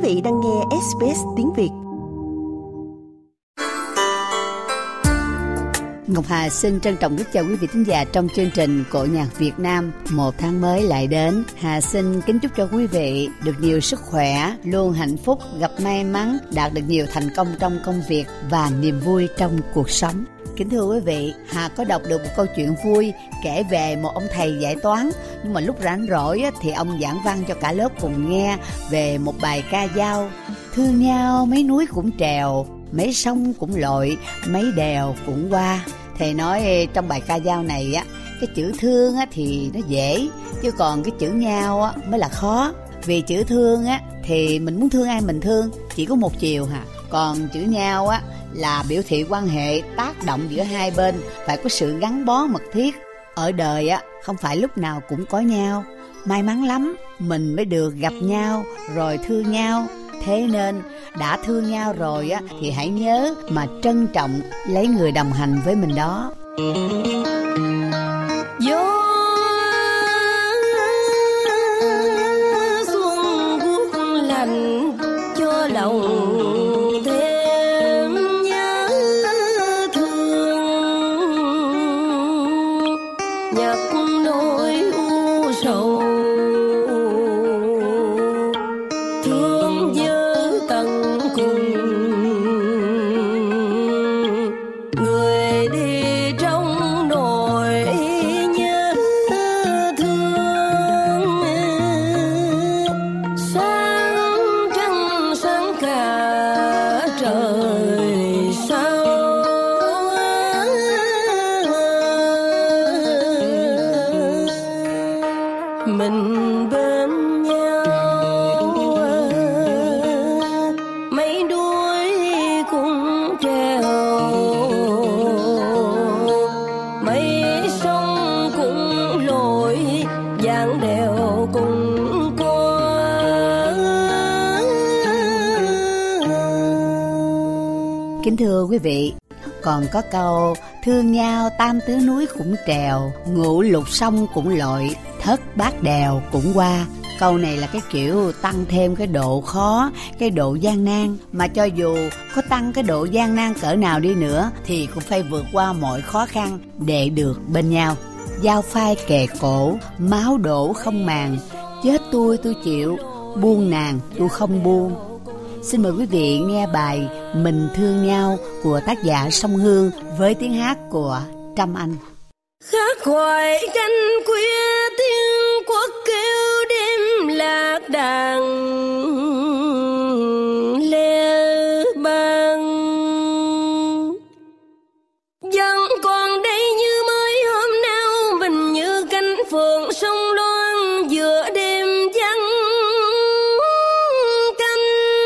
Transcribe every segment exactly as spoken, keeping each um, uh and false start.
vị đang nghe ét bê ét tiếng Việt. Ngọc Hà xin trân trọng kính chào quý vị thính giả trong chương trình Cổ nhạc Việt Nam. Một tháng mới lại đến, Hà xin kính chúc cho quý vị được nhiều sức khỏe, luôn hạnh phúc, gặp may mắn, đạt được nhiều thành công trong công việc và niềm vui trong cuộc sống. Kính thưa quý vị, Hà có đọc được một câu chuyện vui kể về một ông thầy dạy toán, nhưng mà lúc rảnh rỗi thì ông giảng văn cho cả lớp cùng nghe về một bài ca dao. Thương nhau mấy núi cũng trèo, mấy sông cũng lội, mấy đèo cũng qua. Thầy nói trong bài ca dao này á, cái chữ thương á thì nó dễ, chứ còn cái chữ nhau á mới là khó. Vì chữ thương á thì mình muốn thương ai mình thương, chỉ có một chiều hả. Còn chữ nhau á là biểu thị quan hệ tác động giữa hai bên, phải có sự gắn bó mật thiết. Ở đời á không phải lúc nào cũng có nhau, may mắn lắm mình mới được gặp nhau rồi thương nhau. Thế nên đã thương nhau rồi á thì hãy nhớ mà trân trọng lấy người đồng hành với mình đó. Gió xuân buốt lạnh cho lòng thêm nhớ thương, nhắc nỗi u sầu thương nhớ tận cùng. Người đi trong nỗi nhớ thương, sáng trăng sáng cả trời sao. Mình bên nhau mấy đuôi cũng treo, mấy sông cũng lội, dáng đèo cũng qua. Kính thưa quý vị, còn có câu thương nhau tam tứ núi cũng trèo, ngũ lục sông cũng lội, thất bát đèo cũng qua. Câu này là cái kiểu tăng thêm cái độ khó, cái độ gian nan. Mà cho dù có tăng cái độ gian nan cỡ nào đi nữa thì cũng phải vượt qua mọi khó khăn để được bên nhau. Dao phai kề cổ, máu đổ không màng, chết tôi tôi chịu, buông nàng tôi không buông. Xin mời quý vị nghe bài Mình thương nhau của tác giả Song Hương với tiếng hát của Trâm Anh. Khát hoài canh khuya tiếng quốc kêu đêm lạc đàn lê bang, vẫn còn đây như mới hôm nào, mình như cánh phượng sông loan giữa đêm vắng canh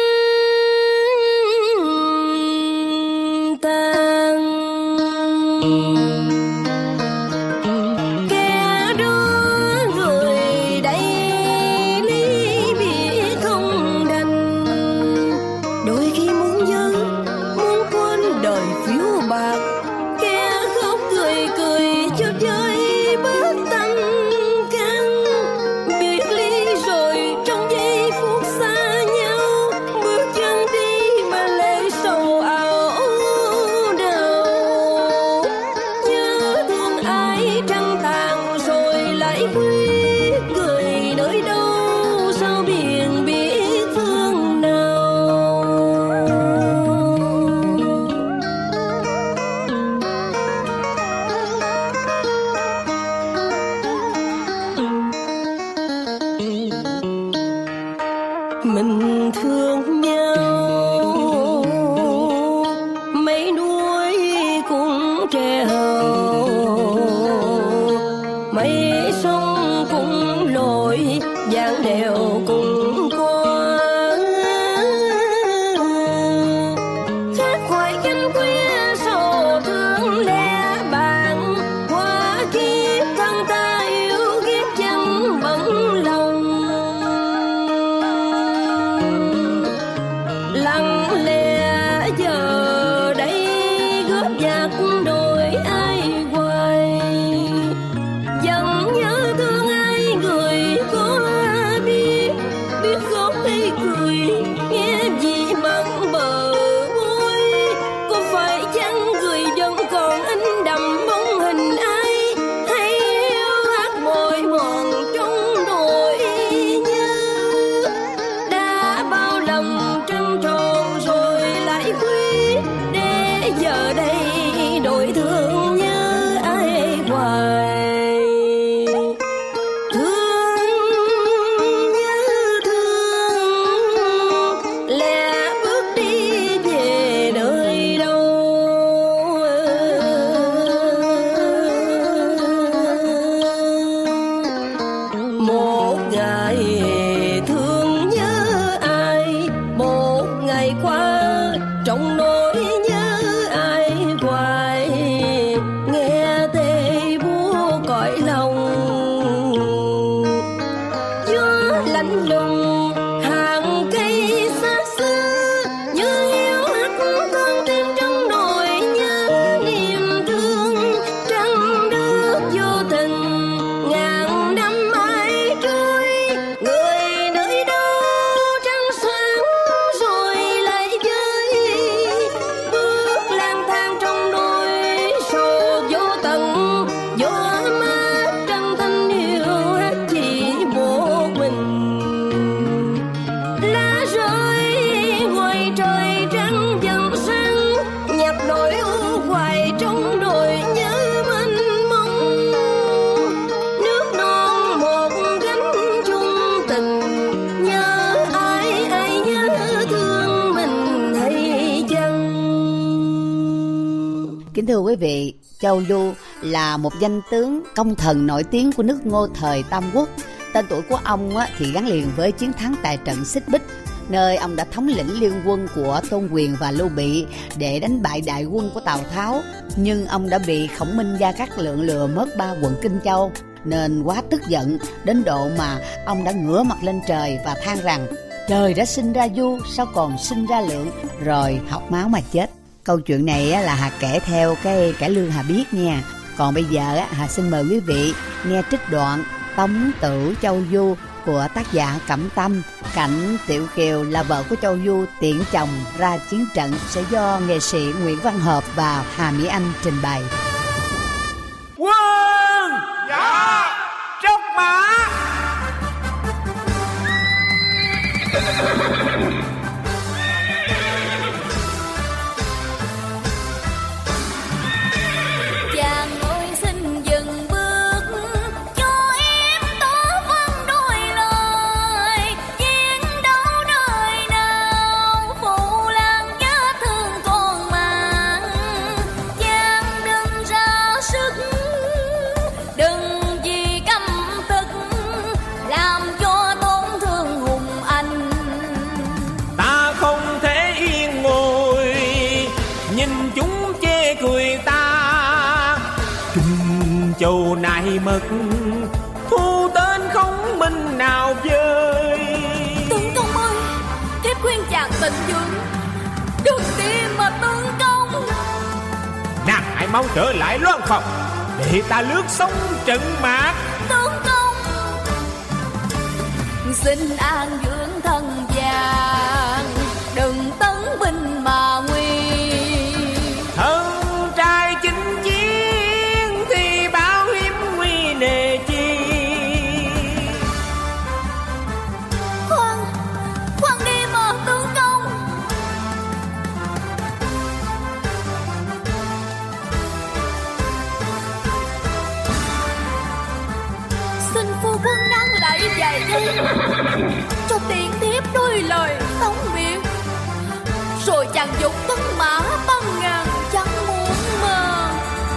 tan. Kẻ đó người đây ly biệt không đành, đôi khi muốn nhớ muốn quên đời phiếu bạc. Kẻ khóc cười cười cho chơi bớt tâm can, biệt ly rồi trong giây phút xa nhau, bước chân đi mà lệ sầu ảo đau. Nhớ thương ai trăng tàn rồi lại quyết cười nơi đâu, sao biển biết phương nào. Mình thương nhau mấy núi cũng trèo, mấy sông cũng lội, dáng đèo cũng qua. Khát khoải canh khuya sầu thương lẽ bạn, qua kiếp thân ta yêu kiếp chẳng bận lòng. Lặng lẽ giờ đây góp nhặt đôi ai vui, nghe gì mặn bờ vui. Có phải chăng người vẫn còn in đậm bóng hình ai, hay yêu hát mỏi mòn trong nỗi nhớ. Đã bao lần trăng tròn rồi lại quy, để giờ đây đổi thương nhớ ai hoài. Kính thưa quý vị, Châu Du là một danh tướng công thần nổi tiếng của nước Ngô thời Tam Quốc. Tên tuổi của ông thì gắn liền với chiến thắng tại trận Xích Bích, nơi ông đã thống lĩnh liên quân của Tôn Quyền và Lưu Bị để đánh bại đại quân của Tào Tháo. Nhưng ông đã bị Khổng Minh Gia Cát Lượng lừa mất ba quận Kinh Châu, nên quá tức giận đến độ mà ông đã ngửa mặt lên trời và than rằng trời đã sinh ra Du, sao còn sinh ra Lượng, rồi học máu mà chết. Câu chuyện này là Hà kể theo cái cải lương Hà biết nha. Còn bây giờ Hà xin mời quý vị nghe trích đoạn Tống Tử Châu Du của tác giả Cẩm Tâm. Cảnh Tiểu Kiều là vợ của Châu Du tiễn chồng ra chiến trận sẽ do nghệ sĩ Nguyễn Văn Hợp và Hà Mỹ Anh trình bày. Quân! Dạ! Tróc mã! Châu này mật thu tên không minh nào vơi. Tướng công ơi, thiếp khuyên chàng tịnh dưỡng, đừng đi mà tướng công. Nàng hãy mau trở lại Loan phòng để ta lướt sóng trận mạc. Tướng công xin an dưỡng thân vàng, đừng tấn binh mà nguy. Thân trai chính chiến thì bao hiểm nguy nề chi. Khoan, khoan đi mà tướng công. Xin phu quân ngăn lại vài giây, cho tiện tiếp đôi lời tống biệt, rồi chàng dục tuấn mã băng ngàn chẳng muốn mơ.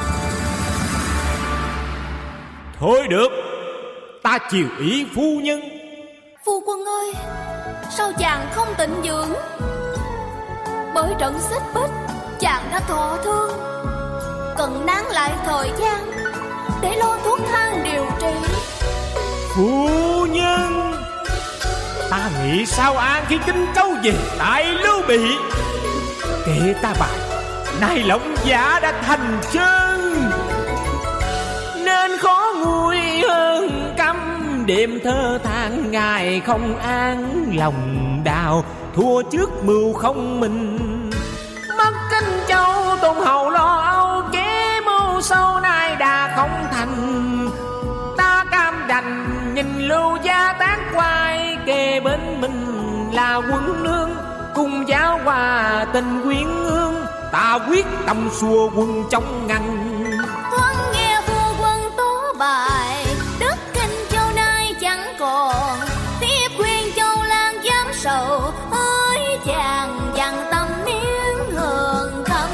Thôi được, ta chiều ý phu nhân. Phu quân ơi, sao chàng không tịnh dưỡng? Bởi trận Xích Bích, chàng đã thọ thương, cần nán lại thời gian để lo thuốc thang điều trị. Phu nhân, ta nghĩ sao an khi Kinh Châu về tại Lưu Bị. Kệ ta bài, nay lòng giả đã thành chân, nên khó nguôi hơn căm. Đêm thơ than ngày không an lòng đào, thua trước mưu không mình. Mất Kinh Châu Tôn Hầu lo âu, chế mưu sau nay đã không thành. Ta cam đành nhìn Lưu Gia tán quay, kề bên mình là quân nương, cùng giáo hòa tình quyến ương. Ta quyết tâm xua quân trong ngăn. Thoáng nghe vua quân tố bài, đất Kinh Châu nay chẳng còn. Tiếp khuyên Châu Lan dám sầu, ơi chàng dằn tâm miếng hờn thầm.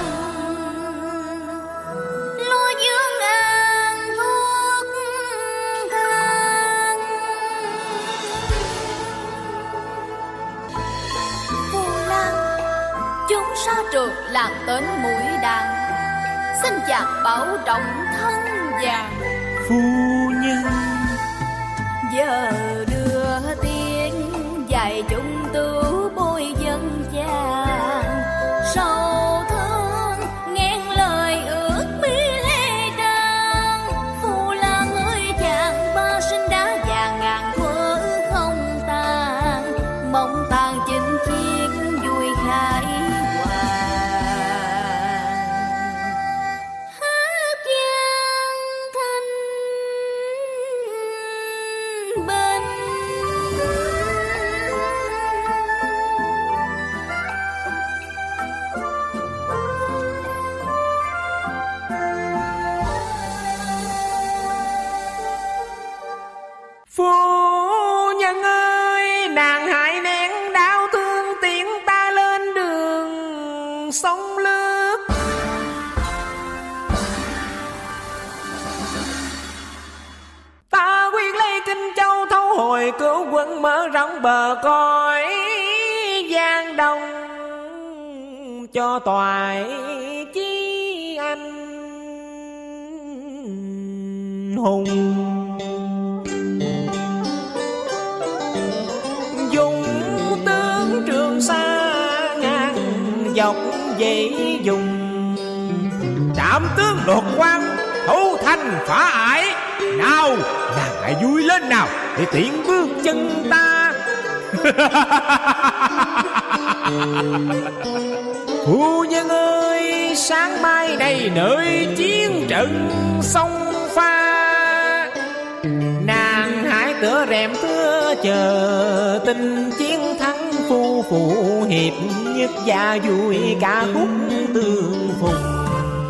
Lo dương an thuốc thang. Phù Lan chúng sa trượt làm tên mũi đàn, xin chàng bảo trọng thân vàng. Phu nhân Giờ đưa tiếng dạy chúng tứ bôi dân chàng, sầu thương nghe lời ước mi lê trang. Phù Lan ơi chàng ba sinh đá vàng ngàn thuở không tàn, mong tàn chinh chiến vui khai hoàng. Hát giang thanh bình. Phu nhân ơi, nàng hãy nén đau thương tiễn ta lên đường sông lướt. Ta quyết lấy Kinh Châu thâu hồi, cứu quân mở rộng bờ cõi Giang Đông, cho toại chí anh hùng. Dùng tướng Trường Sa ngàn dọc dãy dùng, trảm tướng đột quan, thủ thành phá ải. Nào nàng hãy vui lên nào, để tiện bước chân ta. Phu nhân ơi, sáng mai đây nơi chiến trận sông pha, nàng hãy tựa rèm thưa chờ tin chiến thắng. Phu phụ hiệp nhất gia vui cả khúc tương phùng.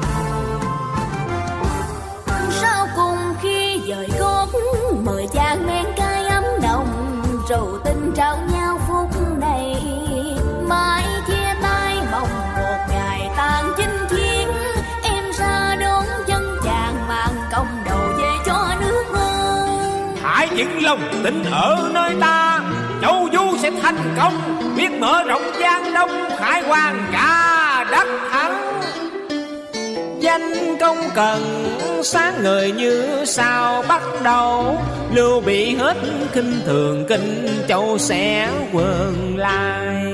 Sau cùng khi dời gót, mời chàng men cay ấm nồng, rượu tình trao nhau phút này. Mãi chia tay mong một ngày tàn chinh chiến, em ra đón chân chàng mang công đầu về cho nước ơn. Hãy vững lòng tin ở nơi ta, Châu Du sẽ thành công, biết mở rộng Giang Đông, khải hoàn cả đất thắng. Danh công cần sáng ngời như sao bắt đầu, Lưu Bị hết khinh thường, Kinh Châu sẽ quần lai.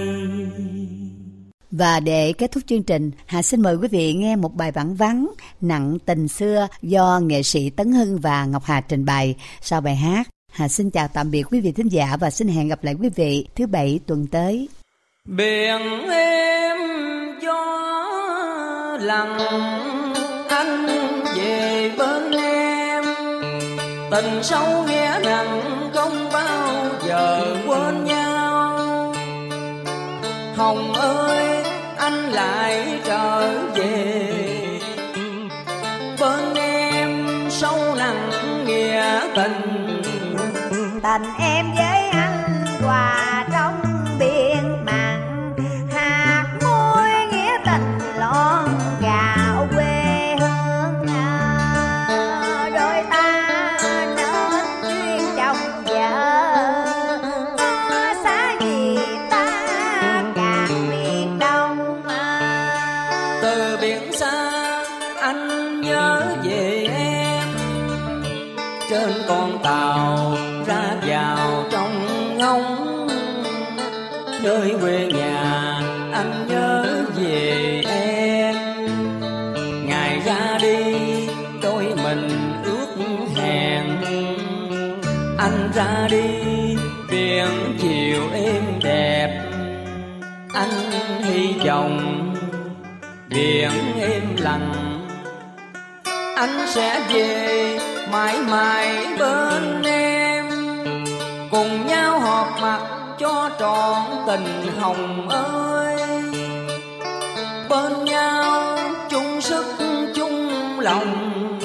Và để kết thúc chương trình, Hà xin mời quý vị nghe một bài vẳng vắn nặng tình xưa do nghệ sĩ Tấn Hưng và Ngọc Hà trình bày. Sau bài hát, Hà xin chào tạm biệt quý vị thính giả và xin hẹn gặp lại quý vị thứ Bảy tuần tới. Biển êm gió lặng, anh về bên em. Tình sâu nghĩa nặng không bao giờ quên nhau. Hồng ơi anh lại trở về, bên em sâu nặng nghĩa tình. Tình em với anh hòa trong biển mặn, hạt muối nghĩa tình lon gạo quê hương. Đôi ta nên duyên chồng vợ, xa gì ta càng miền Đông. Từ biển xa anh nhớ về em, trên con tàu ra vào trong ngóng. Nơi quê nhà anh nhớ về em, ngày ra đi đôi mình ước hẹn. Anh ra đi biển chiều êm đẹp, anh hy vọng biển êm lặng, anh sẽ về mãi mãi bên em, cùng nhau họp mặt cho trọn tình hồng ơi, bên nhau chung sức chung lòng,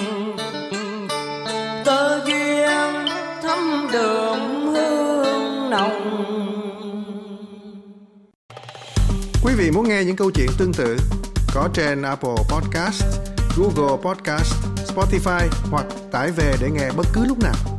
tơ duyên thắm đượm hương nồng. Quý vị muốn nghe những câu chuyện tương tự có trên Apple Podcast, Google Podcast, Spotify hoặc tải về để nghe bất cứ lúc nào.